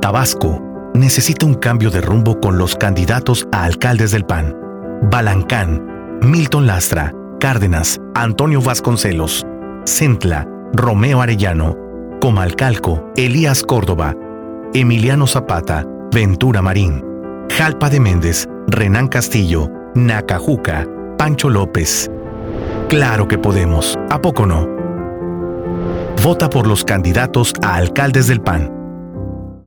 Tabasco necesita un cambio de rumbo con los candidatos a alcaldes del PAN. Balancán, Milton Lastra. Cárdenas, Antonio Vasconcelos. Centla, Romeo Arellano. Comalcalco, Elías Córdoba. Emiliano Zapata, Ventura Marín. Jalpa de Méndez, Renán Castillo. Nacajuca, Pancho López. Claro que podemos, ¿a poco no? Vota por los candidatos a alcaldes del PAN.